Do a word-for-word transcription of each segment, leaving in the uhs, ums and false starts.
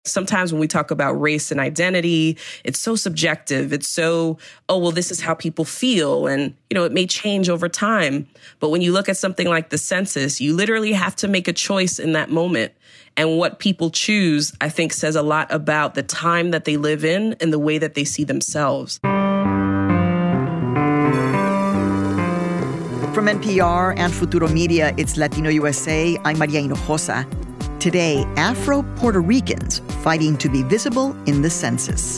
Sometimes when we talk about race and identity, it's so subjective. It's so, oh, well, this is how people feel. And, you know, it may change over time. But when you look at something like the census, you literally have to make a choice in that moment. And what people choose, I think, says a lot about the time that they live in and the way that they see themselves. From N P R and Futuro Media, it's Latino U S A. I'm Maria Hinojosa. Today, Afro-Puerto Ricans fighting to be visible in the census.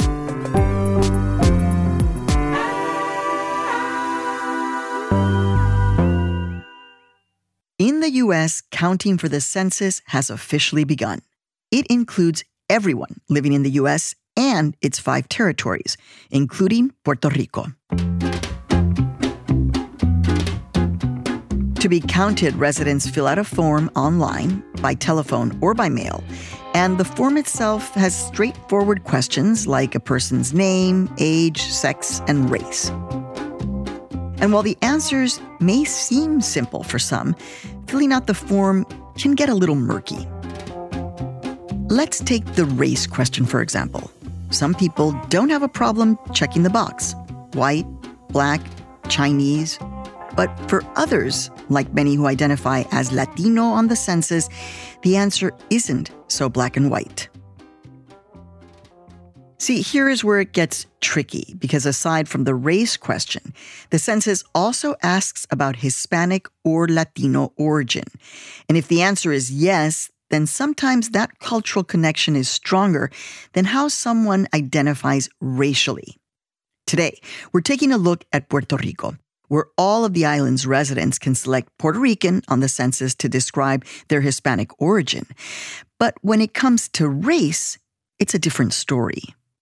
In the U S, counting for the census has officially begun. It includes everyone living in the U S and its five territories, including Puerto Rico. To be counted, residents fill out a form online, by telephone, or by mail. And the form itself has straightforward questions like a person's name, age, sex, and race. And while the answers may seem simple for some, filling out the form can get a little murky. Let's take the race question, for example. Some people don't have a problem checking the box. White, black, Chinese. But for others, like many who identify as Latino on the census, the answer isn't so black and white. See, here is where it gets tricky, because aside from the race question, the census also asks about Hispanic or Latino origin. And if the answer is yes, then sometimes that cultural connection is stronger than how someone identifies racially. Today, we're taking a look at Puerto Rico, where all of the island's residents can select Puerto Rican on the census to describe their Hispanic origin. But when it comes to race, it's a different story.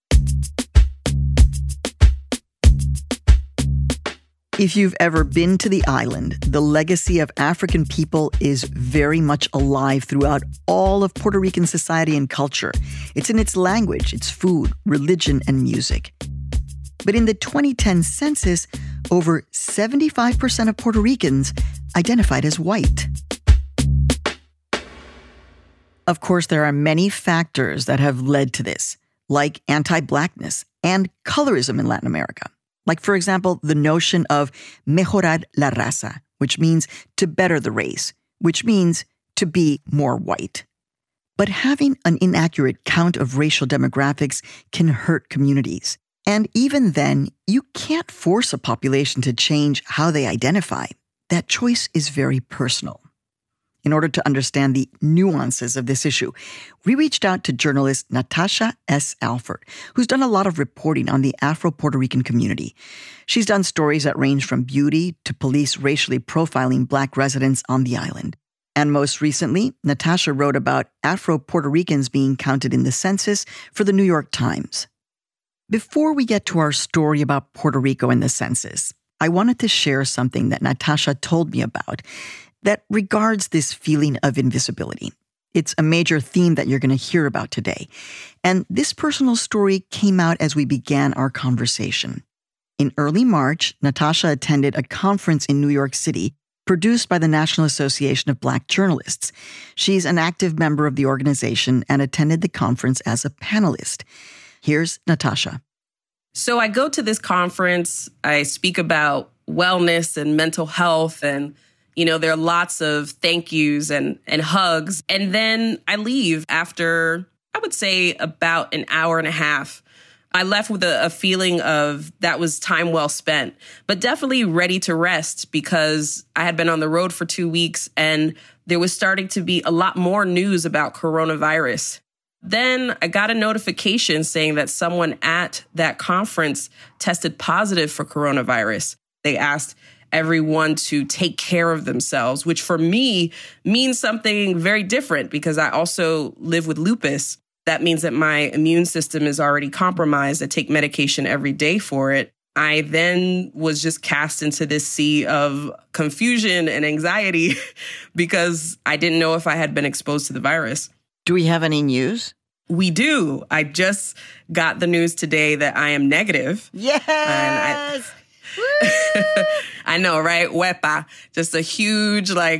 If you've ever been to the island, the legacy of African people is very much alive throughout all of Puerto Rican society and culture. It's in its language, its food, religion, and music. But in the twenty ten census, over seventy-five percent of Puerto Ricans identified as white. Of course, there are many factors that have led to this, like anti-blackness and colorism in Latin America. Like, for example, the notion of mejorar la raza, which means to better the race, which means to be more white. But having an inaccurate count of racial demographics can hurt communities. And even then, you can't force a population to change how they identify. That choice is very personal. In order to understand the nuances of this issue, we reached out to journalist Natasha S. Alford, who's done a lot of reporting on the Afro-Puerto Rican community. She's done stories that range from beauty to police racially profiling Black residents on the island. And most recently, Natasha wrote about Afro-Puerto Ricans being counted in the census for the New York Times. Before we get to our story about Puerto Rico and the census, I wanted to share something that Natasha told me about that regards this feeling of invisibility. It's a major theme that you're going to hear about today. And this personal story came out as we began our conversation. In early March, Natasha attended a conference in New York City produced by the National Association of Black Journalists. She's an active member of the organization and attended the conference as a panelist. Here's Natasha. So I go to this conference. I speak about wellness and mental health, and, you know, there are lots of thank yous and, and hugs. And then I leave after, I would say, about an hour and a half. I left with a, a feeling of that was time well spent, but definitely ready to rest because I had been on the road for two weeks and there was starting to be a lot more news about coronavirus. Then I got a notification saying that someone at that conference tested positive for coronavirus. They asked everyone to take care of themselves, which for me means something very different because I also live with lupus. That means that my immune system is already compromised. I take medication every day for it. I then was just cast into this sea of confusion and anxiety because I didn't know if I had been exposed to the virus. Do we have any news? We do. I just got the news today that I am negative. Yes! And I, I know, right? Wepa. Just a huge, like,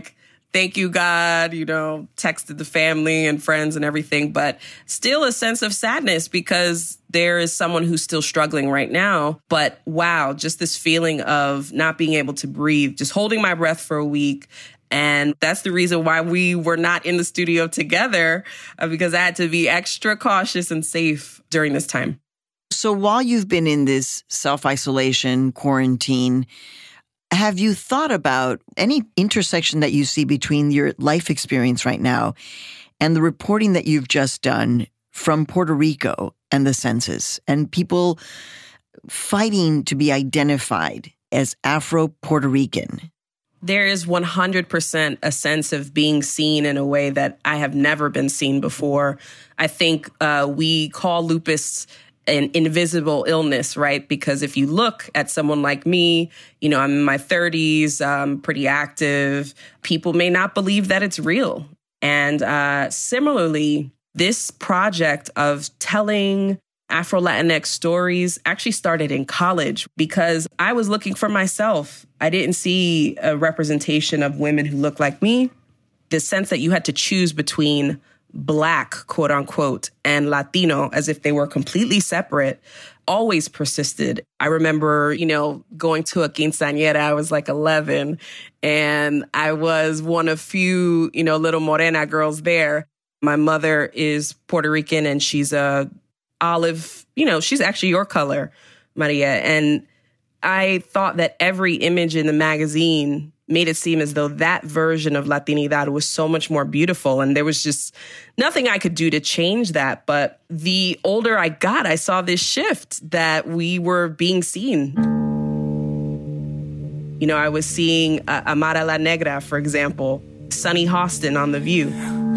thank you, God, you know, texted the family and friends and everything, but still a sense of sadness because there is someone who's still struggling right now. But wow, just this feeling of not being able to breathe, just holding my breath for a week. And that's the reason why we were not in the studio together, uh, because I had to be extra cautious and safe during this time. So while you've been in this self-isolation, quarantine, have you thought about any intersection that you see between your life experience right now and the reporting that you've just done from Puerto Rico and the census and people fighting to be identified as Afro-Puerto Rican? There is one hundred percent a sense of being seen in a way that I have never been seen before. I think uh, we call lupus an invisible illness, right? Because if you look at someone like me, you know, I'm in my thirties, I'm pretty active. People may not believe that it's real. And uh, similarly, this project of telling Afro-Latinx stories actually started in college because I was looking for myself. I didn't see a representation of women who looked like me. The sense that you had to choose between Black, quote unquote, and Latino as if they were completely separate always persisted. I remember, you know, going to a quinceañera. I was like eleven, and I was one of few, you know, little morena girls there. My mother is Puerto Rican, and she's a olive, you know, she's actually your color, Maria. And I thought that every image in the magazine made it seem as though that version of Latinidad was so much more beautiful. And there was just nothing I could do to change that. But the older I got, I saw this shift that we were being seen. You know, I was seeing uh, Amara La Negra, for example, Sunny Hostin on The View.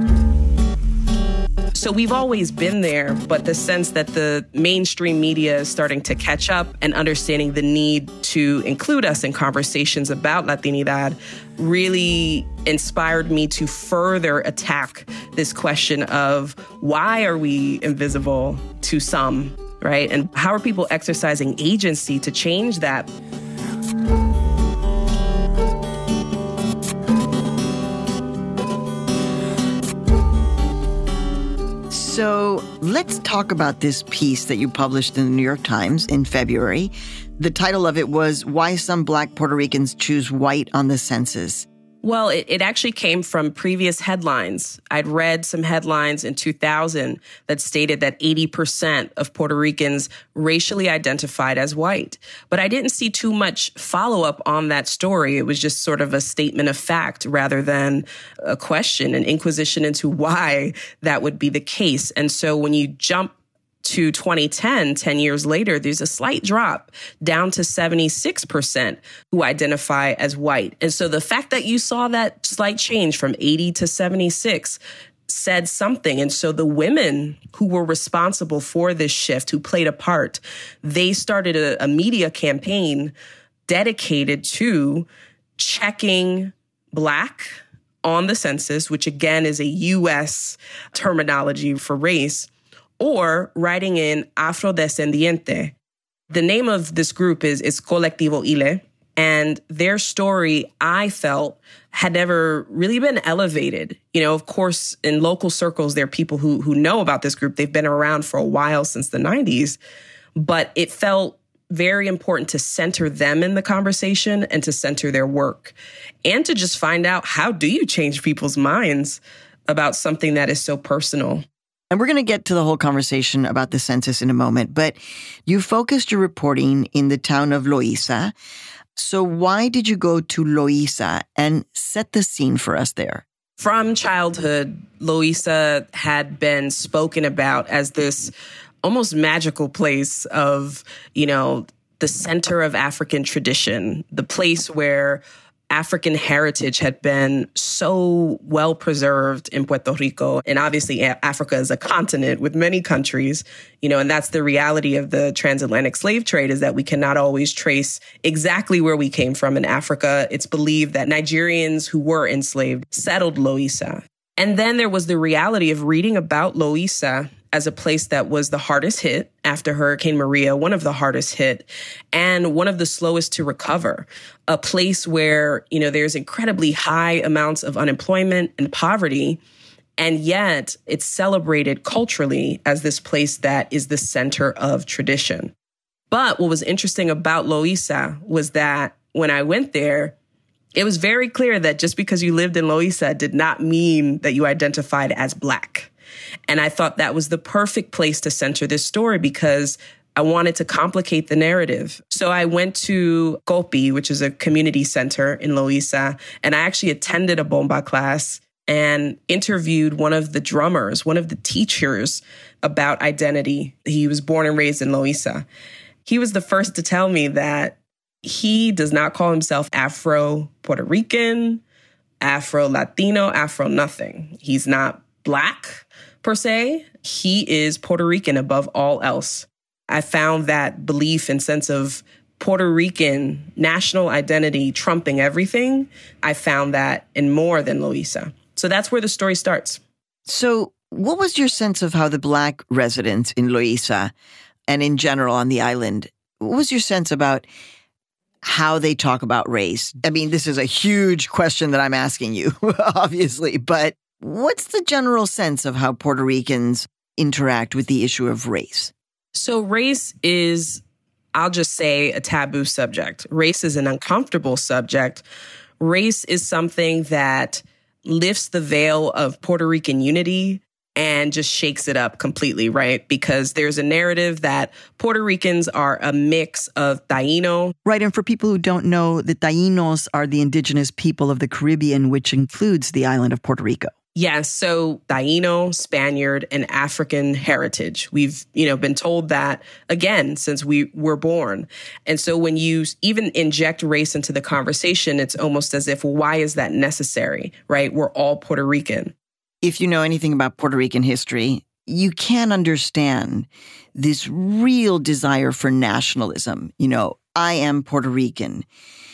So we've always been there, but the sense that the mainstream media is starting to catch up and understanding the need to include us in conversations about Latinidad really inspired me to further attack this question of why are we invisible to some, right? And how are people exercising agency to change that? So let's talk about this piece that you published in the New York Times in February. The title of it was Why Some Black Puerto Ricans Choose White on the Census. Well, it, it actually came from previous headlines. I'd read some headlines in two thousand that stated that eighty percent of Puerto Ricans racially identified as white. But I didn't see too much follow-up on that story. It was just sort of a statement of fact rather than a question, an inquisition into why that would be the case. And so when you jump to twenty ten, ten years later, there's a slight drop down to seventy-six percent who identify as white. And so the fact that you saw that slight change from eighty to seventy-six said something. And so the women who were responsible for this shift, who played a part, they started a, a media campaign dedicated to checking Black on the census, which again is a U S terminology for race, or writing in Afrodescendiente. The name of this group is, is Colectivo Ile, and their story, I felt, had never really been elevated. You know, of course, in local circles, there are people who, who know about this group. They've been around for a while, since the nineties, but it felt very important to center them in the conversation and to center their work and to just find out, how do you change people's minds about something that is so personal? And we're going to get to the whole conversation about the census in a moment, but you focused your reporting in the town of Loíza. So why did you go to Loíza and set the scene for us there? From childhood, Loíza had been spoken about as this almost magical place of, you know, the center of African tradition, the place where African heritage had been so well preserved in Puerto Rico. And obviously, Africa is a continent with many countries, you know, and that's the reality of the transatlantic slave trade, is that we cannot always trace exactly where we came from in Africa. It's believed that Nigerians who were enslaved settled Loíza. And then there was the reality of reading about Loíza as a place that was the hardest hit after Hurricane Maria, one of the hardest hit, and one of the slowest to recover. A place where, you know, there's incredibly high amounts of unemployment and poverty, and yet it's celebrated culturally as this place that is the center of tradition. But what was interesting about Loíza was that when I went there, it was very clear that just because you lived in Loíza did not mean that you identified as Black. And I thought that was the perfect place to center this story because I wanted to complicate the narrative. So I went to Copi, which is a community center in Loíza, and I actually attended a bomba class and interviewed one of the drummers, one of the teachers about identity. He was born and raised in Loíza. He was the first to tell me that he does not call himself Afro-Puerto Rican, Afro-Latino, Afro-nothing. He's not Black, per se. He is Puerto Rican above all else. I found that belief and sense of Puerto Rican national identity trumping everything. I found that in more than Loíza. So that's where the story starts. So what was your sense of how the Black residents in Loíza and in general on the island, what was your sense about how they talk about race? I mean, this is a huge question that I'm asking you, obviously, but what's the general sense of how Puerto Ricans interact with the issue of race? So race is, I'll just say, a taboo subject. Race is an uncomfortable subject. Race is something that lifts the veil of Puerto Rican unity and just shakes it up completely, right? Because there's a narrative that Puerto Ricans are a mix of Taíno. Right, and for people who don't know, the Taínos are the indigenous people of the Caribbean, which includes the island of Puerto Rico. Yes, so Taíno, Spaniard, and African heritage. We've, you know, been told that, again, since we were born. And so when you even inject race into the conversation, it's almost as if, well, why is that necessary, right? We're all Puerto Rican. If you know anything about Puerto Rican history, you can understand this real desire for nationalism. You know, I am Puerto Rican.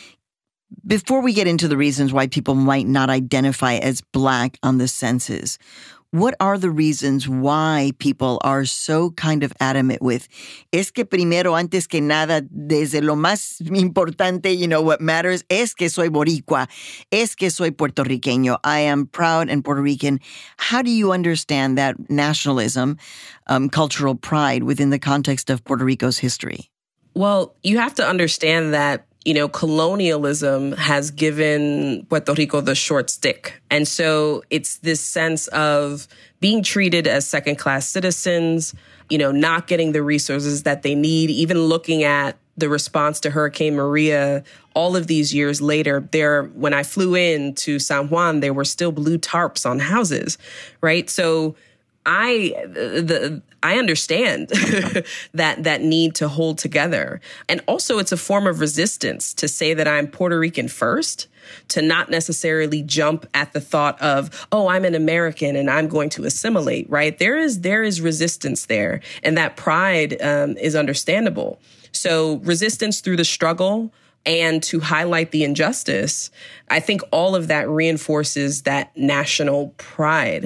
Before we get into the reasons why people might not identify as Black on the census, what are the reasons why people are so kind of adamant with, es que primero, antes que nada, desde lo más importante, you know, what matters, es que soy boricua, es que soy puertorriqueño, I am proud and Puerto Rican. How do you understand that nationalism, um, cultural pride within the context of Puerto Rico's history? Well, you have to understand that, you know, colonialism has given Puerto Rico the short stick. And so it's this sense of being treated as second-class citizens, you know, not getting the resources that they need, even looking at the response to Hurricane Maria all of these years later. There, when I flew in to San Juan, there were still blue tarps on houses, right? So I the I understand that that need to hold together. And also it's a form of resistance to say that I'm Puerto Rican first, to not necessarily jump at the thought of, oh, I'm an American and I'm going to assimilate, right? There is there is resistance there, and that pride um, is understandable. So resistance through the struggle and to highlight the injustice, I think all of that reinforces that national pride.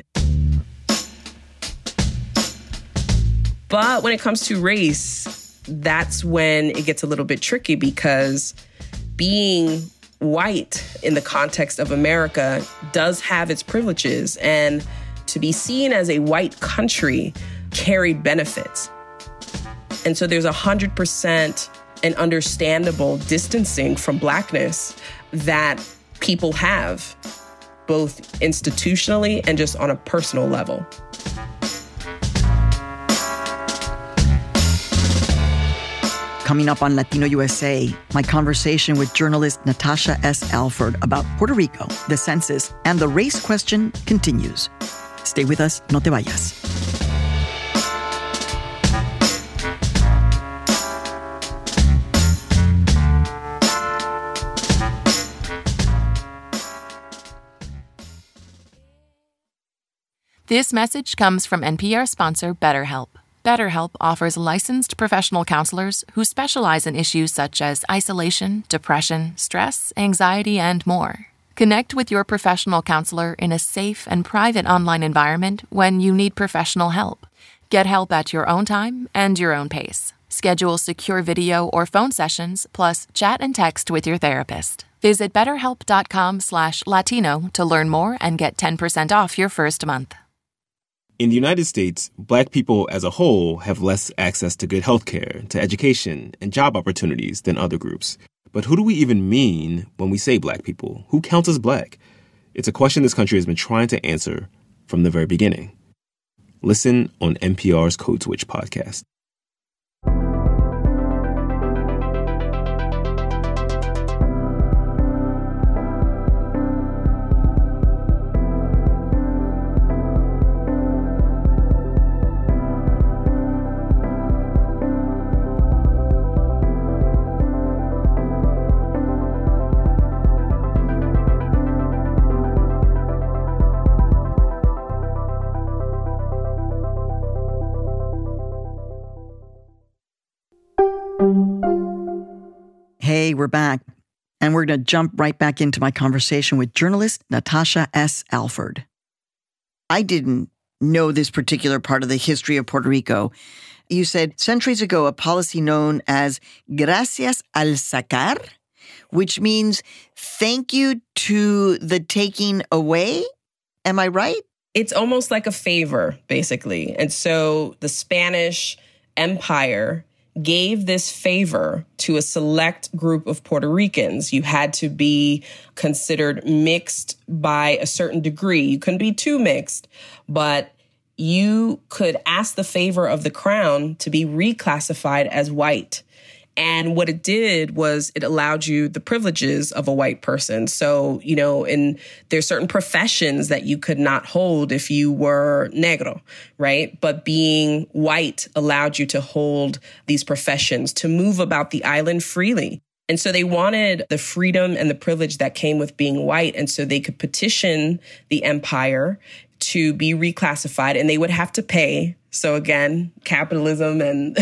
But when it comes to race, that's when it gets a little bit tricky, because being white in the context of America does have its privileges, and to be seen as a white country carried benefits. And so there's one hundred percent an understandable distancing from Blackness that people have, both institutionally and just on a personal level. Coming up on Latino U S A, my conversation with journalist Natasha S. Alford about Puerto Rico, the census, and the race question continues. Stay with us, no te vayas. This message comes from N P R sponsor BetterHelp. BetterHelp offers licensed professional counselors who specialize in issues such as isolation, depression, stress, anxiety, and more. Connect with your professional counselor in a safe and private online environment when you need professional help. Get help at your own time and your own pace. Schedule secure video or phone sessions, plus chat and text with your therapist. Visit betterhelp.com slash Latino to learn more and get ten percent off your first month. In the United States, Black people as a whole have less access to good health care, to education, and job opportunities than other groups. But who do we even mean when we say Black people? Who counts as Black? It's a question this country has been trying to answer from the very beginning. Listen on N P R's Code Switch podcast. Hey, we're back. And we're going to jump right back into my conversation with journalist Natasha S. Alford. I didn't know this particular part of the history of Puerto Rico. You said centuries ago, a policy known as Gracias al Sacar, which means thank you to the taking away. Am I right? It's almost like a favor, basically. And so the Spanish Empire gave this favor to a select group of Puerto Ricans. You had to be considered mixed by a certain degree. You couldn't be too mixed, but you could ask the favor of the crown to be reclassified as white. And what it did was it allowed you the privileges of a white person. So, you know, in there's certain professions that you could not hold if you were negro, right? But being white allowed you to hold these professions, to move about the island freely. And so they wanted the freedom and the privilege that came with being white. And so they could petition the empire to be reclassified, and they would have to pay. So again, capitalism and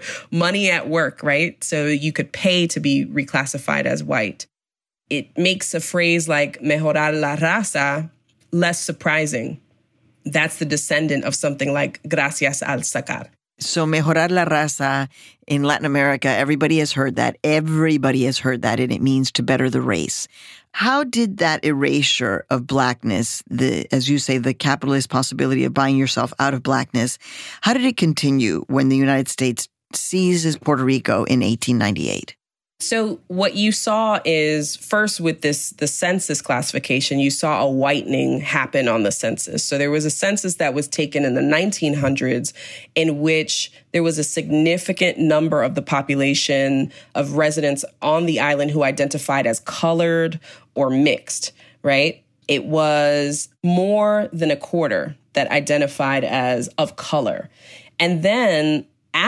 money at work, right? So you could pay to be reclassified as white. It makes a phrase like mejorar la raza less surprising. That's the descendant of something like gracias al sacar. So mejorar la raza in Latin America, everybody has heard that. Everybody has heard that, and it means to better the race. How did that erasure of Blackness, the, as you say, the capitalist possibility of buying yourself out of Blackness, how did it continue when the United States seizes Puerto Rico in eighteen ninety-eight? So what you saw is first with this, the census classification, you saw a whitening happen on the census. So there was a census that was taken in the nineteen hundreds in which there was a significant number of the population of residents on the island who identified as colored or mixed, right? It was more than a quarter that identified as of color. And then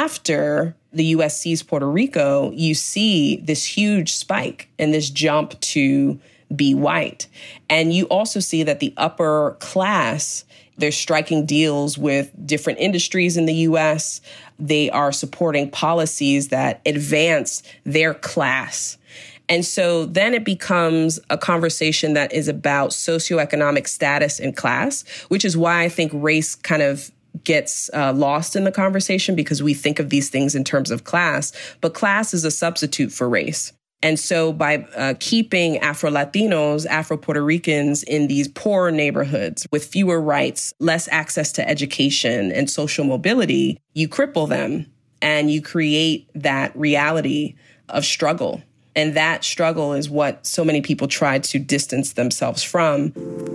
after the U S seized Puerto Rico, you see this huge spike and this jump to be white. And you also see that the upper class, they're striking deals with different industries in the U S. They are supporting policies that advance their class. And so then it becomes a conversation that is about socioeconomic status and class, which is why I think race kind of gets uh, lost in the conversation, because we think of these things in terms of class, but class is a substitute for race. And so by uh, keeping Afro-Latinos, Afro-Puerto Ricans in these poorer neighborhoods with fewer rights, less access to education and social mobility, you cripple them and you create that reality of struggle. And that struggle is what so many people try to distance themselves from.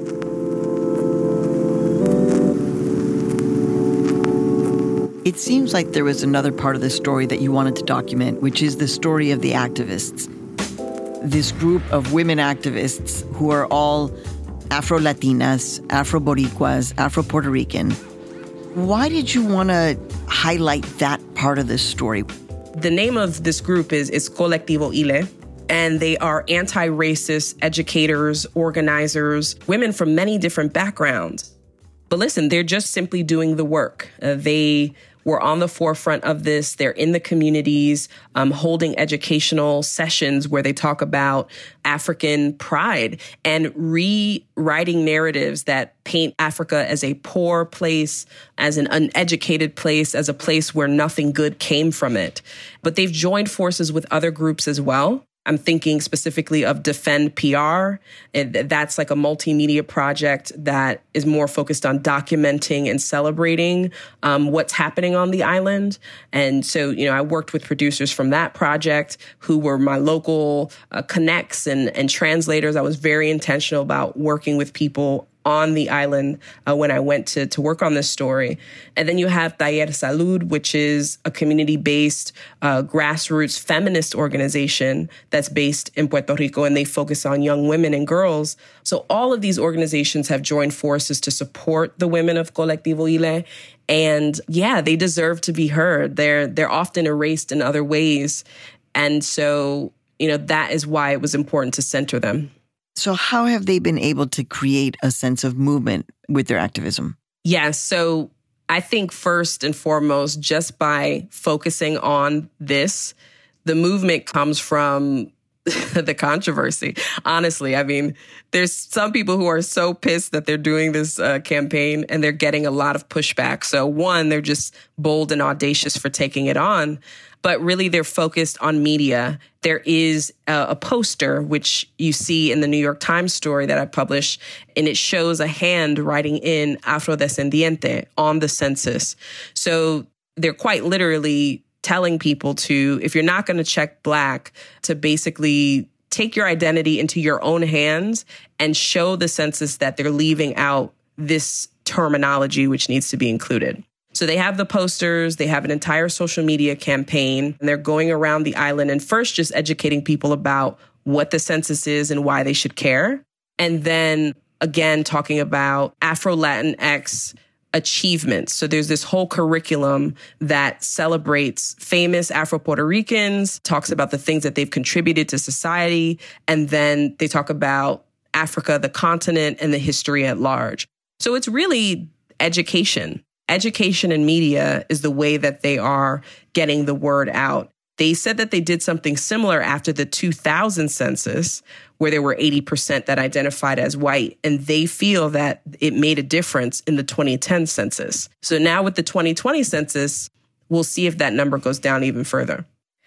It seems like there was another part of the story that you wanted to document, which is the story of the activists. This group of women activists who are all Afro-Latinas, Afro-Boricuas, Afro-Puerto Rican. Why did you want to highlight that part of this story? The name of this group is, is Colectivo Ile, and they are anti-racist educators, organizers, women from many different backgrounds. But listen, they're just simply doing the work. Uh, they were on the forefront of this. They're in the communities, um, holding educational sessions where they talk about African pride and rewriting narratives that paint Africa as a poor place, as an uneducated place, as a place where nothing good came from it. But they've joined forces with other groups as well. I'm thinking specifically of Defend P R. That's like a multimedia project that is more focused on documenting and celebrating um, what's happening on the island. And so, you know, I worked with producers from that project who were my local uh, connects and, and translators. I was very intentional about working with people on the island uh, when I went to, to work on this story. And then you have Taller Salud, which is a community-based uh, grassroots feminist organization that's based in Puerto Rico, and they focus on young women and girls. So all of these organizations have joined forces to support the women of Colectivo Ile. And yeah, they deserve to be heard. They're, they're often erased in other ways. And so, you know, that is why it was important to center them. So how have they been able to create a sense of movement with their activism? Yeah, so I think first and foremost, just by focusing on this, the movement comes from the controversy. Honestly, I mean, there's some people who are so pissed that they're doing this uh, campaign and they're getting a lot of pushback. So one, they're just bold and audacious for taking it on. But really, they're focused on media. There is a, a poster, which you see in the New York Times story that I published, and it shows a hand writing in Afrodescendiente on the census. So they're quite literally telling people to, if you're not going to check Black, to basically take your identity into your own hands and show the census that they're leaving out this terminology, which needs to be included. So they have the posters, they have an entire social media campaign, and they're going around the island and first just educating people about what the census is and why they should care. And then again, talking about Afro-Latinx achievements. So there's this whole curriculum that celebrates famous Afro-Puerto Ricans, talks about the things that they've contributed to society, and then they talk about Africa, the continent, and the history at large. So it's really education. Education and media is the way that they are getting the word out. They said that they did something similar after the two thousand census, where there were eighty percent that identified as white, and they feel that it made a difference in the twenty ten census. So now with the twenty twenty census, we'll see if that number goes down even further.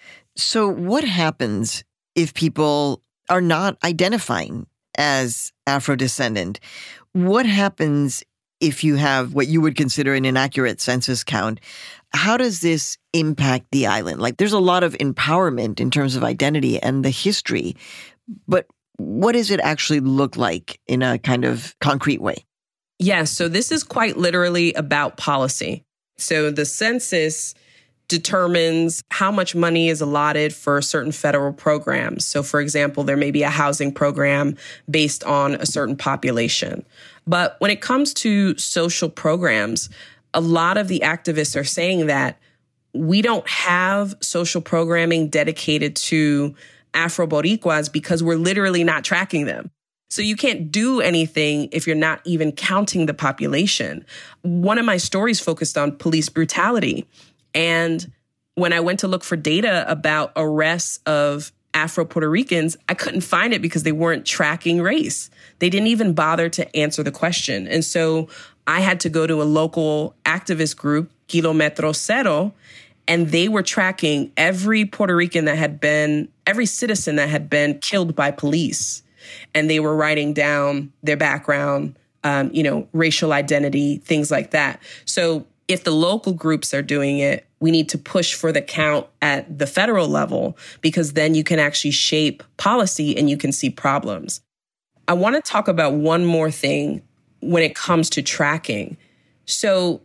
So what happens if people are not identifying as Afro-descendant? What happens if you have what you would consider an inaccurate census count? How does this impact the island? Like, there's a lot of empowerment in terms of identity and the history, but what does it actually look like in a kind of concrete way? Yeah, so this is quite literally about policy. So the census determines how much money is allotted for certain federal programs. So, for example, there may be a housing program based on a certain population. But when it comes to social programs, a lot of the activists are saying that we don't have social programming dedicated to Afro-Boricuas because we're literally not tracking them. So you can't do anything if you're not even counting the population. One of my stories focused on police brutality. And when I went to look for data about arrests of Afro-Puerto Ricans, I couldn't find it because they weren't tracking race. They didn't even bother to answer the question. And so I had to go to a local activist group, Kilometro Cero, and they were tracking every Puerto Rican that had been, every citizen that had been killed by police. And they were writing down their background, um, you know, racial identity, things like that. So if the local groups are doing it, we need to push for the count at the federal level, because then you can actually shape policy and you can see problems. I want to talk about one more thing when it comes to tracking. So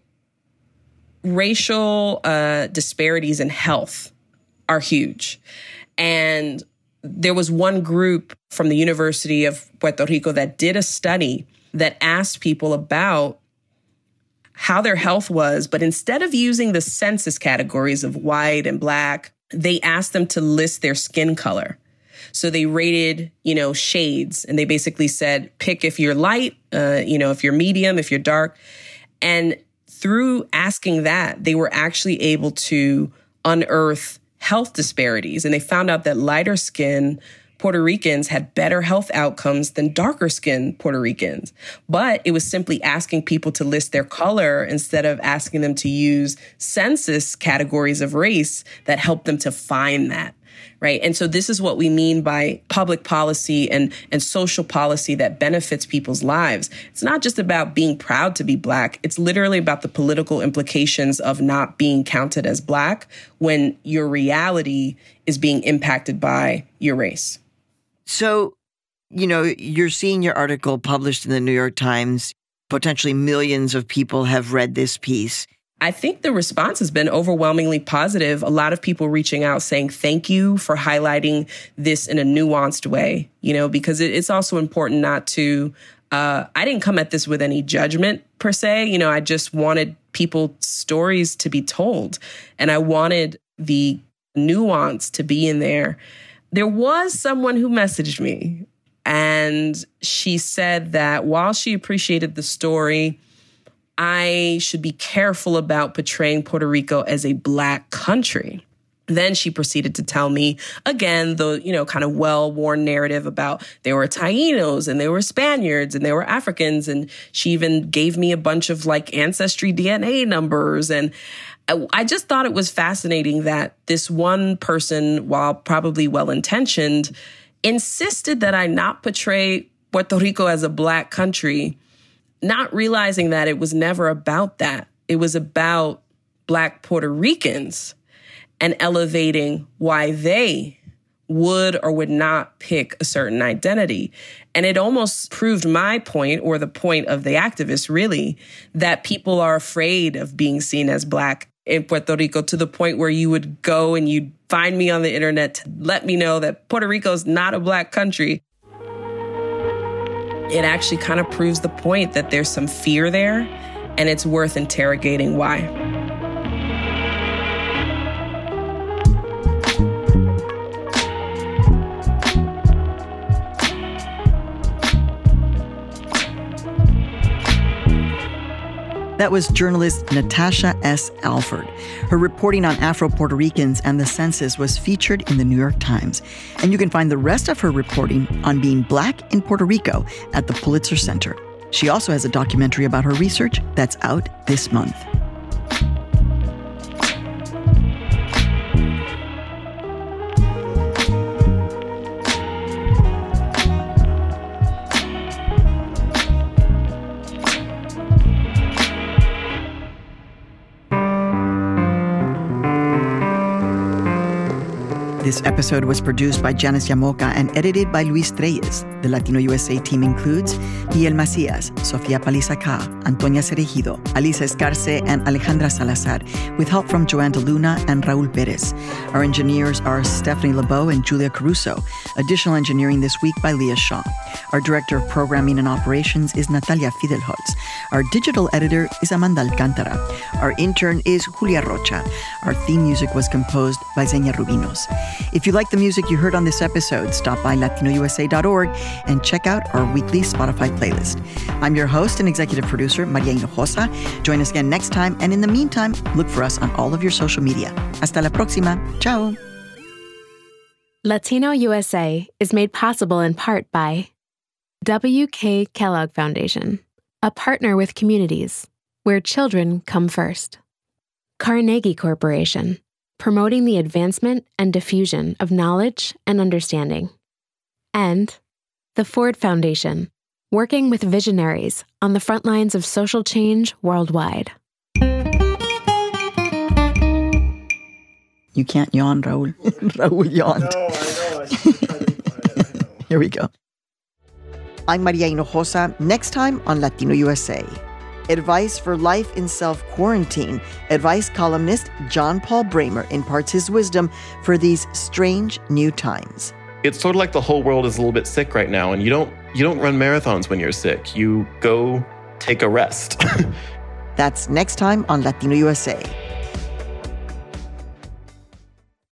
racial uh, disparities in health are huge. And there was one group from the University of Puerto Rico that did a study that asked people about how their health was, but instead of using the census categories of white and Black, they asked them to list their skin color. So they rated, you know, shades, and they basically said, pick if you're light, uh, you know, if you're medium, if you're dark. And through asking that, they were actually able to unearth health disparities. And they found out that lighter skin Puerto Ricans had better health outcomes than darker skinned Puerto Ricans. But it was simply asking people to list their color instead of asking them to use census categories of race that helped them to find that. Right. And so this is what we mean by public policy and, and social policy that benefits people's lives. It's not just about being proud to be Black. It's literally about the political implications of not being counted as Black when your reality is being impacted by your race. So, you know, you're seeing your article published in the New York Times. Potentially millions of people have read this piece. I think the response has been overwhelmingly positive. A lot of people reaching out saying thank you for highlighting this in a nuanced way, you know, because it, it's also important not to, uh, I didn't come at this with any judgment per se. You know, I just wanted people's stories to be told, and I wanted the nuance to be in there. There was someone who messaged me, and she said that while she appreciated the story, I should be careful about portraying Puerto Rico as a Black country. Then she proceeded to tell me, again, the, you know, kind of well-worn narrative about there were Taínos and there were Spaniards and there were Africans. And she even gave me a bunch of like ancestry D N A numbers. And I, I just thought it was fascinating that this one person, while probably well-intentioned, insisted that I not portray Puerto Rico as a Black country, not realizing that it was never about that. It was about Black Puerto Ricans and elevating why they would or would not pick a certain identity. And it almost proved my point, or the point of the activists really, that people are afraid of being seen as Black in Puerto Rico, to the point where you would go and you'd find me on the internet to let me know that Puerto Rico is not a Black country. It actually kind of proves the point that there's some fear there, and it's worth interrogating why. That was journalist Natasha S. Alford. Her reporting on Afro-Puerto Ricans and the census was featured in the New York Times. And you can find the rest of her reporting on being Black in Puerto Rico at the Pulitzer Center. She also has a documentary about her research that's out this month. This episode was produced by Janice Yamoca and edited by Luis Treyes. The Latino U S A team includes Miguel Macias, Sofia Palizaca, Antonia Cerejido, Alisa Escarce, and Alejandra Salazar, with help from Joanda Luna and Raul Perez. Our engineers are Stephanie Lebeau and Julia Caruso. Additional engineering this week by Leah Shaw. Our director of programming and operations is Natalia Fidelholtz. Our digital editor is Amanda Alcantara. Our intern is Julia Rocha. Our theme music was composed by Xenia Rubinos. If you like the music you heard on this episode, stop by latino u s a dot org and check out our weekly Spotify playlist. I'm your host and executive producer, Maria Hinojosa. Join us again next time, and in the meantime, look for us on all of your social media. Hasta la próxima. Ciao. Latino U S A is made possible in part by W K Kellogg Foundation, a partner with communities where children come first. Carnegie Corporation, promoting the advancement and diffusion of knowledge and understanding. And the Ford Foundation, working with visionaries on the front lines of social change worldwide. You can't yawn, Raul. Raul yawned. No, I know. I should try to be quiet. I know. Here we go. I'm Maria Hinojosa. Next time on Latino U S A. Advice for life in self-quarantine. Advice columnist John Paul Bramer imparts his wisdom for these strange new times. It's sort of like the whole world is a little bit sick right now, and you don't you don't run marathons when you're sick. You go take a rest. That's next time on Latino U S A.